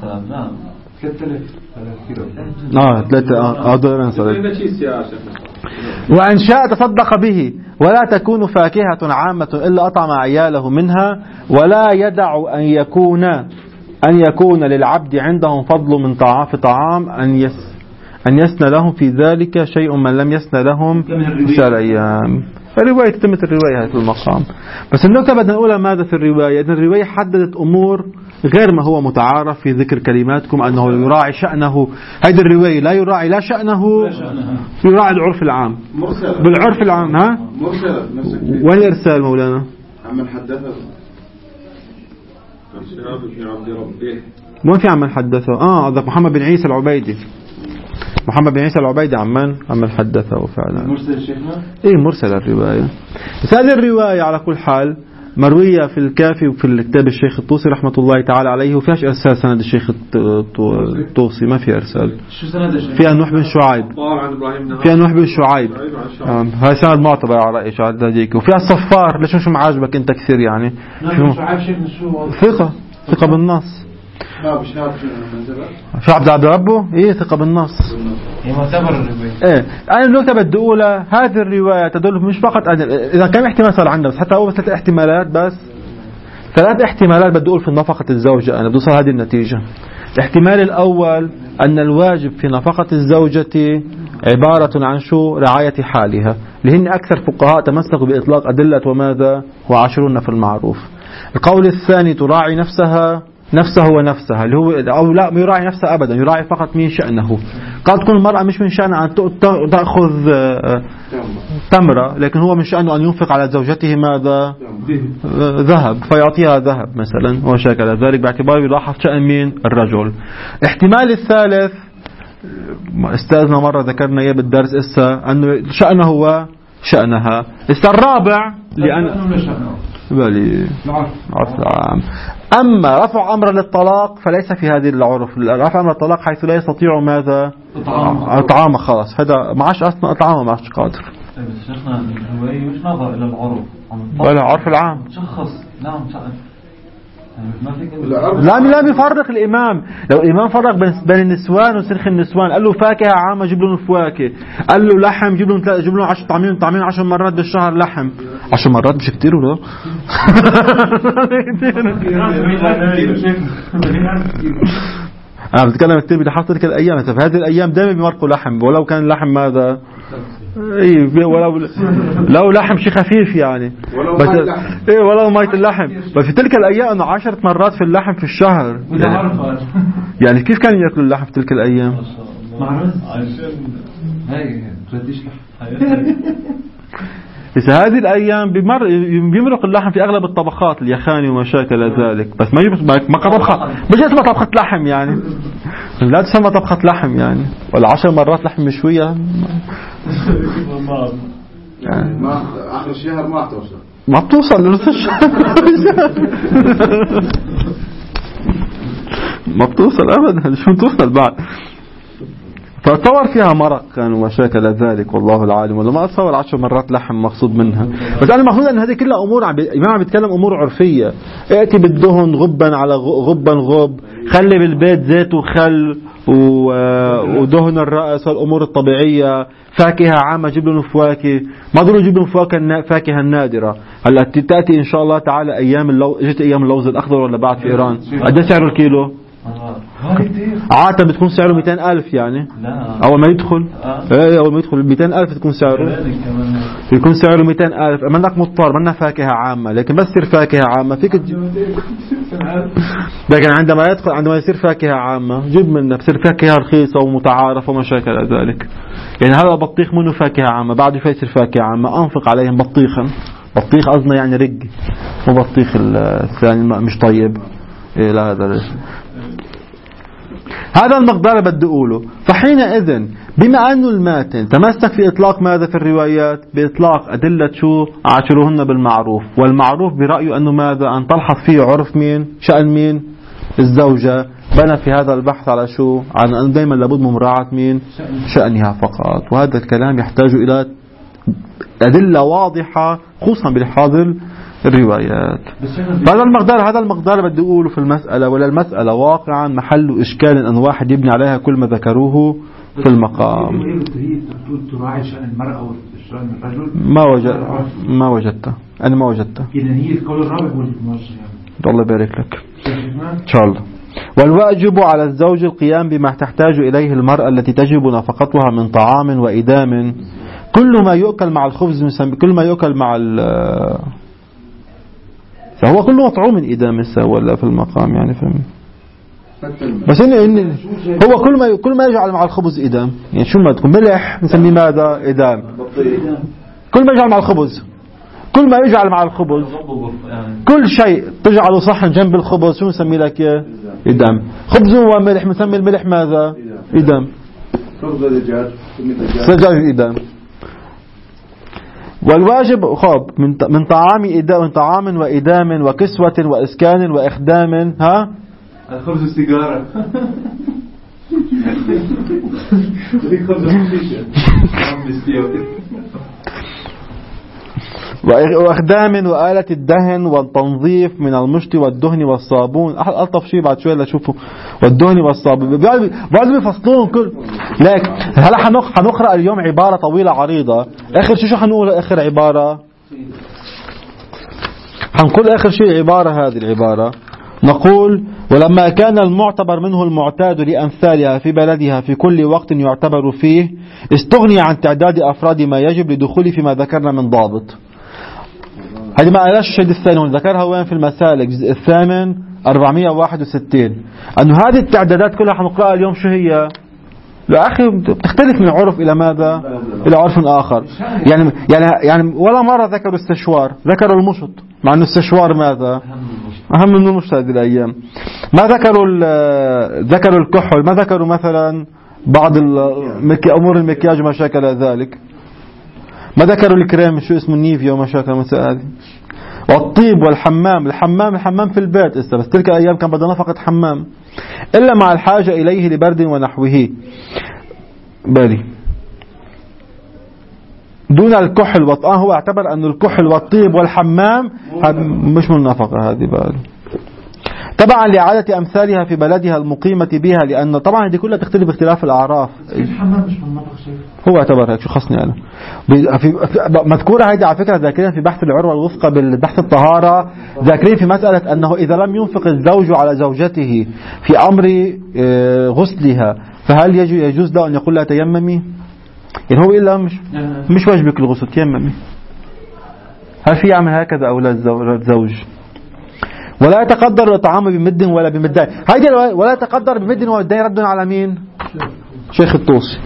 وإن شاء تصدق به. ولا تكون فاكهة عامة إلا أطعم عياله منها. ولا يدع أن يكون للعبد عندهم فضل من طعام أن يسنى لهم في ذلك شيء من لم يسنى لهم في 3 أيام. الرواية تتمت الرواية في المقام. بس النقطة بدنا نقولها ماذا في الرواية؟ إن الرواية حددت أمور غير ما هو متعارف في ذكر كلماتكم، أنه يراعي شأنه. هذه الرواية لا يراعي لا شأنه، يراعي العرف العام. بالعرف العام ها وين الإرسال مولانا؟ عمن حدثه وين في عمن حدثه؟ قصدك محمد بن عيسى العبيدي. محمد بن عيسى العبيدي عمن حدثه فعلا. مرسل شيخنا؟ مرسل الرواية. بس هذه الرواية على كل حال مروية في الكافي وفي الكتاب الشيخ الطوسي رحمة الله تعالى عليه، وفيهاش إرسال سند الشيخ الطوسي، ما في إرسال. شو سند الشيخ؟ فيها نوح بن شعيب، هاي سند معتبر على رأي شعب ذلك. وفيها الصفار. ليش مش معاجبك أنت كثير يعني؟ ثقة بالنص. شو عبد ربه ثقة بالنص. أنا النقطة بدي أقولها، هذه الرواية تدل مش فقط إذا كان احتمال صار عندنا، بس حتى أول 3 احتمالات، بس 3 احتمالات بدي أقول في نفقة الزوجة. أنا بدي أوصل هذه النتيجة. الاحتمال الأول أن الواجب في نفقة الزوجة عبارة عن رعاية حالها، لهن أكثر فقهاء تمسكوا بإطلاق أدلة وماذا وعاشرون في المعروف. القول الثاني تراعي نفسه ونفسها، اللي هو أو لا ما يراعي نفسه أبدا، يراعي فقط من شأنه. قد تكون المرأة مش من شأنها أن تأخذ تمرة، لكن هو من شأنه أن ينفق على زوجته ماذا؟ ذهب، فيعطيها ذهب مثلا وشكل ذلك، باعتباره يلاحظ شأن مين؟ الرجل. الاحتمال الثالث استاذنا مرة ذكرنا إياه بالدرس أنه شأنه وشأنها. الرابع لأن بالي عرف العام. أما رفع أمر للطلاق فليس في هذه العرف. رفع أمر الطلاق حيث لا يستطيع ماذا؟ إطعامه. خلاص هذا معاش أصلا إطعامه معاش قادر. بس شيخنا الرواية مش نظر إلى العرف ولا عرف العام. شخص نعم لا بيفرق الإمام. لو الإمام فرق بين النسوان وسرخ النسوان، قال له فاكهة عامة جيب له فواكه، قال له لحم جيب له 10 طعمين 10 مرات بالشهر لحم. 10 مرات مش كتير ولا؟ أنا بتكلم كتير بدي حاط تلك الأيام. في هذه الأيام دائما بيمرقوا لحم، ولو كان اللحم ماذا؟ لو لحم شيء خفيف يعني، ولو ميت اللحم. بس في تلك الأيام 10 مرات في اللحم في الشهر يعني كيف كانوا يأكلوا اللحم في تلك الأيام؟ مع رز عشان هاي ترديش لحم. إذا هذه الأيام بيمرق اللحم في أغلب الطبخات اليخاني وما شاكل ذلك، بس ما طبخة مش اسمها طبخة لحم يعني، لا تسمى طبخة لحم يعني، ولا 10 مرات لحم مشوية يعني ما آخر الشهر ما بتوصل لنص الشهر ما بتوصل أبدا، شو بتوصل بعد. فتصور فيها مرق كانوا مشاكل ذلك والله العالم، ولا ما أتصور 10 مرات لحم مقصود منها. بس أنا مقصود أن هذه كلها أمور الإمام بيتكلم أمور عرفية. ائتي بالدهن غبا على غبا غب، خلي بالبيت زيت وخل ودهن الرأس والأمور الطبيعية، فاكهة عامة، جيب لهم فواكه، ما ضروري جيب لهم فاكهة النادرة. هلا تأتي إن شاء الله تعالى اجت أيام اللوز الأخضر ولا بعد في إيران قد سعر الكيلو؟ عادة بتكون سعره 200,000 يعني أول ما يدخل. أول ما يدخل 200,000 تكون سعره، يكون سعره 200,000. منك مضطر، منها فاكهة عامة، لكن بس تصير فاكهة عامة فيك لكن عندما يصير فاكهة عامة جيب منها، بصير فاكهة رخيصة ومتعارفة وما شاكل ذلك. يعني هذا بطيخ منه فاكهة عامة، بعد شوي يصير فاكهة عامة، أنفق عليهم بطيخا. بطيخ قصدنا يعني رق، مو بطيخ الثاني مش طيب. لا هذا المقدار بدي أقوله. فحينئذ بما أنه الماتن تمسك في إطلاق ماذا في الروايات؟ بإطلاق أدلة شو؟ عاشروهن بالمعروف. والمعروف برأيه أنه ماذا؟ أن تلحظ فيه عرف مين؟ شأن مين؟ الزوجة. بنى في هذا البحث على شو؟ عن أن دائما لابد من مراعاة مين؟ شأنها فقط. وهذا الكلام يحتاج إلى أدلة واضحة خصوصا بالحاضر الروايات. هذا المقدار بدي أقوله في المسألة. ولا المسألة واقعا محل إشكال أن واحد يبني عليها كل ما ذكروه في المقام. تراعي شأن المرأة وشأن الرجل. ما وجدته أنا ما وجدته. إذا هي القول الرابع الله يبارك لك إن شاء الله. والواجب على الزوج القيام بما تحتاج إليه المرأة التي تجب نفقتها من طعام وإدام. كل ما يؤكل مع الخبز كل ما يؤكل مع فهو كله مطعوم من إدام ولا في المقام يعني فهم. بس إن هو كل ما يجعل مع الخبز إدام يعني شو ما تكون ملح نسميه ماذا؟ إدام. كل ما يجعل مع الخبز، كل ما يجعل مع الخبز، كل شيء تجعله صحن جنب الخبز شو نسميه لك؟ إدام. خبز وملح نسمي الملح ماذا؟ إدام. دجاج إدام. والواجب خاب من طعام وإدام وكسوة وإسكان وإخدام. ها الخبز والسيجارة وإخدام وآلة الدهن والتنظيف من المشط والدهن والصابون. ألطف شيء بعد شوية لشوفه والدهن والصابون بعد بيفصلون كل. لك هلا حنقرأ اليوم عبارة طويلة عريضة. آخر شيء شو حنقول؟ آخر عبارة حنقول آخر شيء عبارة هذه العبارة نقول: ولما كان المعتبر منه المعتاد لأمثالها في بلدها في كل وقت يعتبر فيه استغني عن تعداد أفراد ما يجب لدخول فيما ذكرنا من ضابط. هذه ما قالش الشيء الثاني ذكرها وين في المسالك الجزء الثامن 461 أنه هذه التعدادات كلها حنقرأها اليوم شو هي؟ لا أخي بتختلف من عرف إلى ماذا؟ إلى عرف آخر. يعني ولا مرة ذكروا السشوار، ذكروا المشط، مع أن السشوار ماذا؟ أهم من المشط هذه الأيام. ما ذكروا الكحول، ما ذكروا مثلا بعض أمور المكياج وما شاكل ذلك، ما ذكروا الكريم شو اسمه النيفيا وما شاكل هذه. والطيب والحمام، الحمام في البيت بس تلك الأيام كان بدنا نفقة حمام إلا مع الحاجة إليه لبرد ونحوه بالي دون الكحل والطعام. هو اعتبر أن الكحل والطيب والحمام مش من نفقة هذه بالي طبعا لإعادة أمثالها في بلدها المقيمة بها، لأن طبعا هذه كلها تختلف باختلاف الأعراف. الحمام مش من نفقة شيء هو اعتبر هيك. شو خصني أنا مذكورة هذه على فكرة ذاكرين في بحث العروة الوثقى بالبحث الطهارة، ذاكرين في مسألة أنه إذا لم ينفق الزوج على زوجته في أمر غسلها فهل يجوز له أن يقول لها تيممي؟ يعني هو إلا مش واجبك الغسل تيممي. هل في يعمل هكذا أو لا الزوج؟ ولا يتقدر الطعام بمد ولا بمدين. هيدي ولا يتقدر بمد ومدين رد على مين؟ شيخ الطوسي.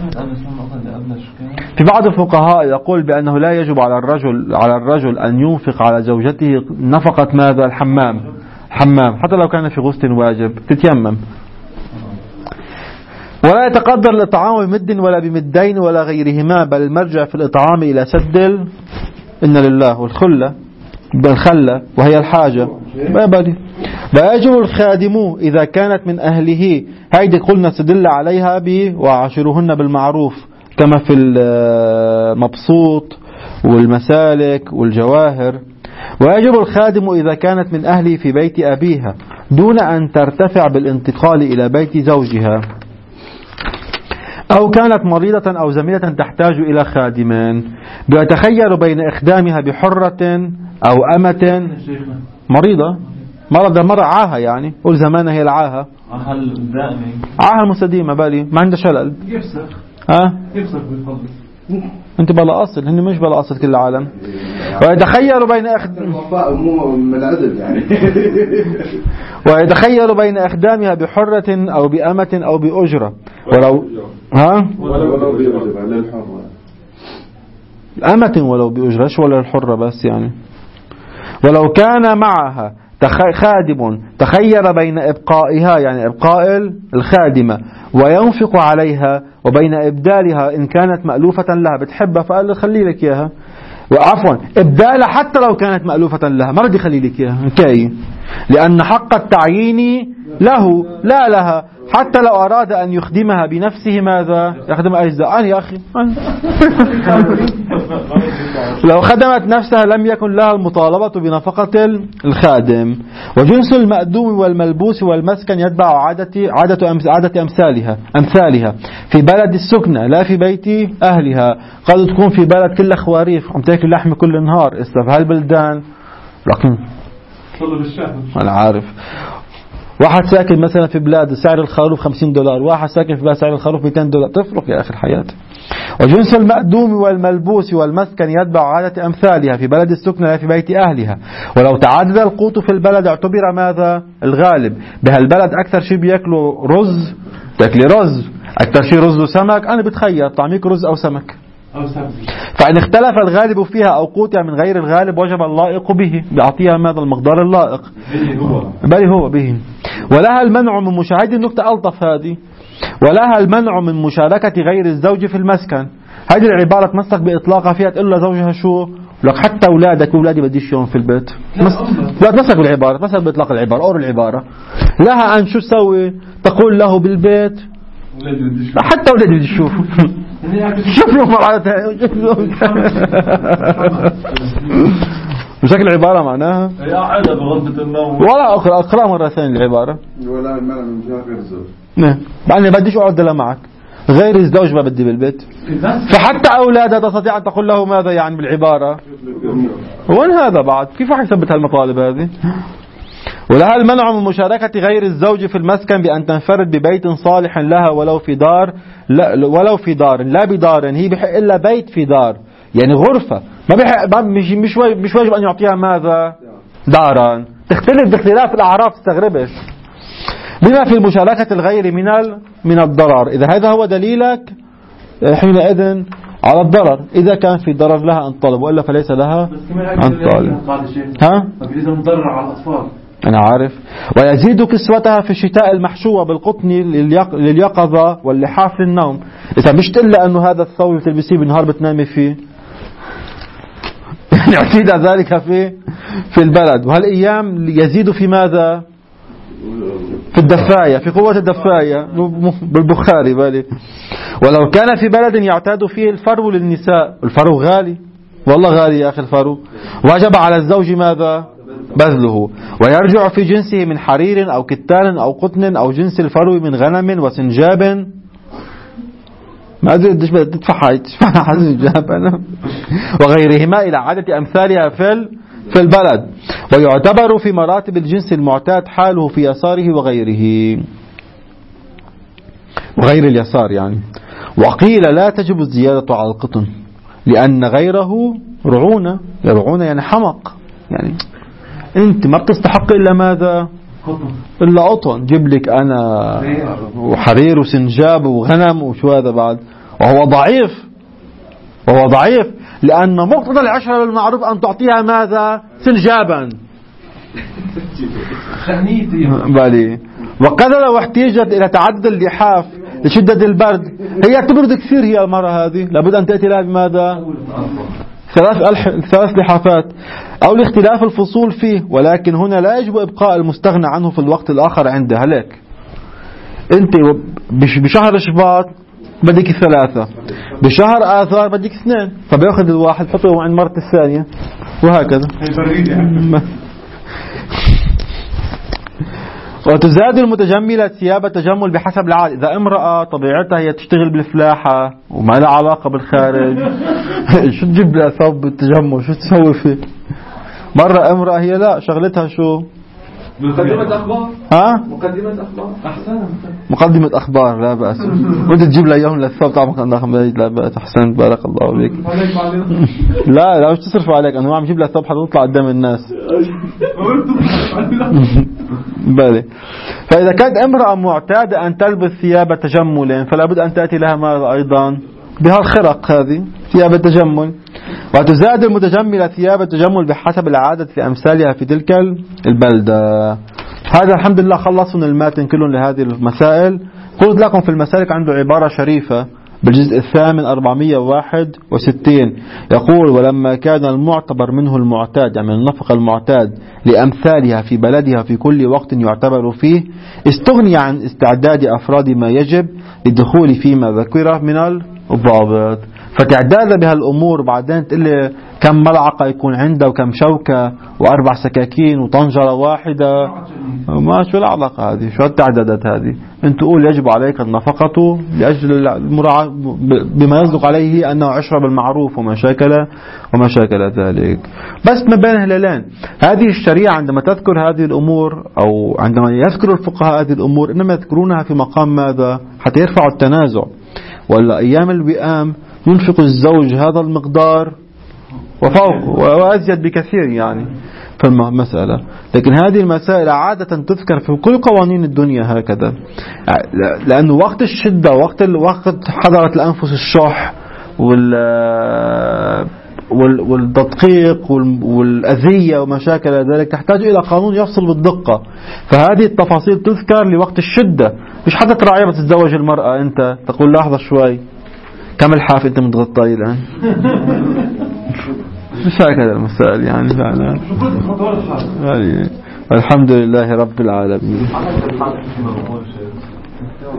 في بعض الفقهاء يقول بأنه لا يجب على الرجل أن ينفق على زوجته نفقة ماذا؟ الحمام حتى لو كان في غسل واجب تتيمم. ولا يتقدر الإطعام بمد ولا بمدين ولا غيرهما، بل المرجع في الإطعام إلى سد إن لله والخلة وهي الحاجة. ويجب الخادم إذا كانت من أهله، هيدي قلنا تدل عليها وعاشروهن بالمعروف كما في المبسوط والمسالك والجواهر. ويجب الخادم إذا كانت من أهله في بيت أبيها دون أن ترتفع بالانتقال إلى بيت زوجها، أو كانت مريضة أو زميلة تحتاج إلى خادم، بيتخير بين إخدامها بحرة أو أمة. مريضة مرة عاهة، يعني قول زمانها هي العاهة، عاهة مستديمة بالي ما عندها شلل، يفسخ بالفضل. انت بلا أصل، هن مش بلا أصل كل العالم. ويتخير بين ويتخير بين إخدامها بحرة أو بأمة أو بأجرة، ولو أمة ولو بأجرة ولا الحرة بس يعني. ولو كان معها خادم تخير بين إبقائها، يعني إبقاء الخادمة وينفق عليها، وبين إبدالها إن كانت مألوفة لها بتحبها فقال له خلي لك إياها، وعفوا إبدالها حتى لو كانت مألوفة لها ما رضي خلي لك إياها كاي، لأن حق التعيين له لا لها، حتى لو أراد أن يخدمها بنفسه ماذا؟ يخدم أجزاء. يا أخي لو خدمت نفسها لم يكن لها المطالبة بنفقة الخادم. وجنس المأدوم والملبوس والمسكن يتبع عادة أمثالها في بلد السكنة لا في بيت أهلها. قد تكون في بلد كله خواريف عم تاكل لحم كل النهار، في هالبلدان لكن أنا عارف واحد ساكن مثلا في بلاد سعر الخروف $50، واحد ساكن في بلاد سعر الخروف $200، تفرق يا أخي الحياة. وجنس المأدوم والملبوس والمسكن يتبع عادة أمثالها في بلد السكنة لا في بيت أهلها. ولو تعدد القوت في البلد اعتبر ماذا؟ الغالب. بهالبلد أكثر شيء بيأكلوا رز، تأكلي رز، أكثر شيء رز وسمك، أنا بتخير طعميك رز أو سمك. فإن اختلف الغالب فيها أو قوتها من غير الغالب وجب اللائق به، بيعطيها ماذا؟ المقدار اللائق بل هو به. ولها المنع من مشاهدة، النكتة ألطف هذه، ولها المنع من مشاركة غير الزوج في المسكن. هذه العبارة تمسك بإطلاقها فيها تقول لزوجها شو لك حتى أولادي بديش يوم في البيت، لا تمسك بالعبارة، تمسك بإطلاق العبارة أو العبارة. لها أن شو تسوي؟ تقول له بالبيت حتى أولادي بدي يشوفوا شوف لهم مرعاتها بشكل العبارة معناها يا عادة بغرفة النوم، ولا أقرأ مرة ثانية العبارة. ولا المنع من غير الزوج، نعم بعدين بديش أقعد لا معك غير الزوج ما بدي بالبيت. فحتى أولادها تستطيع أن تقول له ماذا يعني بالعبارة؟ وين هذا بعد؟ كيف راح يثبت هالمطالب هذه؟ ولها المنع من مشاركة غير الزوج في المسكن بأن تنفرد ببيت صالح لها ولو في دار، لا بدار، هي بحق إلا بيت في دار، يعني غرفة، ما بحق مش واجب أن يعطيها ماذا؟ دارا. تختلف باختلاف الأعراف تستغربش. بما في المشاركة الغير من الضرر. إذا هذا هو دليلك حينئذ على الضرر، إذا كان في ضرر لها أن طلب، وإلا فليس لها أن طالب. مضرر على الأطفال. أنا عارف. ويزيد كسوتها في الشتاء المحشوة بالقطن لليقظة واللحاف للنوم. إذا مش تقول أنه هذا الثوب تلبسيه بالنهار بتنامي فيه، يزيد ذلك في البلد. وهالأيام يزيد في ماذا؟ في الدفاية، في قوة الدفاية بالبخاري بالي. ولو كان في بلد يعتاد فيه الفرو للنساء، الفرو غالي والله غالي يا أخي الفرو، وجب على الزوج ماذا؟ بذله. ويرجع في جنسه من حرير أو كتان أو قطن أو جنس الفرو من غنم وسنجاب، ما أدري إيش بدي تدفع سنجاب أنا وغيرهما إلى عادة أمثالها في البلد. ويعتبر في مراتب الجنس المعتاد حاله في يساره وغير اليسار يعني. وقيل لا تجب الزيادة على القطن لأن غيره يرعون يعني حمق، يعني أنت ما بتستحق إلا ماذا؟ إلا قطن. جيب لك أنا حرير وسنجاب وغنم وشو هذا بعد، وهو ضعيف لأن مقتضى العشرة بالمعروف أن تعطيها ماذا؟ سنجابا. بالي. وكذا لو احتاجت إلى تعدد اللحاف لشدة البرد، هي تبرد كثير هي المرة هذه، لابد أن تأتي لها بماذا؟ 3 لحافات أو لاختلاف الفصول فيه، ولكن هنا لا يجب إبقاء المستغنى عنه في الوقت الآخر عنده. هلك أنت بشهر شباط بدك 3، بشهر آذار بدك 2، فبيأخذ الواحد حطه عند مرة الثانية وهكذا. وتزاد المتجملة ثياب التجمل بحسب العادة. إذا امرأة طبيعتها هي تشتغل بالفلاحة وما لها علاقة بالخارج شو تجيب لها ثوب بالتجمل؟ شو تسوي فيه؟ مرة امرأة هي لا شغلتها شو؟ مقدمة أخبار. مقدمة أخبار أحسن. مقدمة أخبار لا بأس. وأنت تجيب لها إياهم للثوب طبعا لا بأس. أحسنت بارك الله فيك. لا مش تصرف عليك، أنا ما عم جيب لها ثوب حتطلع قدام الناس. بالي. فإذا كانت امرأة معتادة أن تلبس ثياب تجمل فلا بد أن تأتي لها ماذا أيضا؟ بها الخرق هذه ثياب التجمل. وتزاد المتجملة ثياب التجمل بحسب العادة لأمثالها في تلك البلدة. هذا الحمد لله خلصنا الماتن كلهم لهذه المسائل. قلت لكم في المسالك عنده عبارة شريفة بالجزء 8 461 يقول: ولما كان المعتبر منه المعتاد، يعني النفق المعتاد لأمثالها في بلدها في كل وقت يعتبر فيه، استغني عن استعداد أفراد ما يجب للدخول فيما ذكر من الضابط. فتعداد بها الأمور بعدين تقول لي كم ملعقة يكون عنده وكم شوكة و4 سكاكين وطنجرة واحدة، ما شو العلاقة هذه؟ شو التعدادات هذه؟ انت تقول يجب عليك النفقة لأجل المراعاة بما يصدق عليه أنه عشرة بالمعروف وما شاكل ذلك. بس ما بين هلالين هذه الشريعة عندما تذكر هذه الأمور أو عندما يذكر الفقهاء هذه الأمور إنما يذكرونها في مقام ماذا؟ حتى يرفعوا التنازع. ولا أيام الوئام ينفق الزوج هذا المقدار وفوق وأزيد بكثير يعني في المسألة. لكن هذه المسائل عادة تذكر في كل قوانين الدنيا هكذا، لأنه وقت الشدة وقت حضرت الأنفس الشح والتدقيق والأذية ومشاكل ذلك تحتاج إلى قانون يفصل بالدقة. فهذه التفاصيل تذكر لوقت الشدة، مش حتى تراعي تتزوج المرأة أنت تقول لحظة شوي كم الحاف أنت متغطى الآن مش هكذا المسائل يعني فعلا. الحمد لله رب العالمين.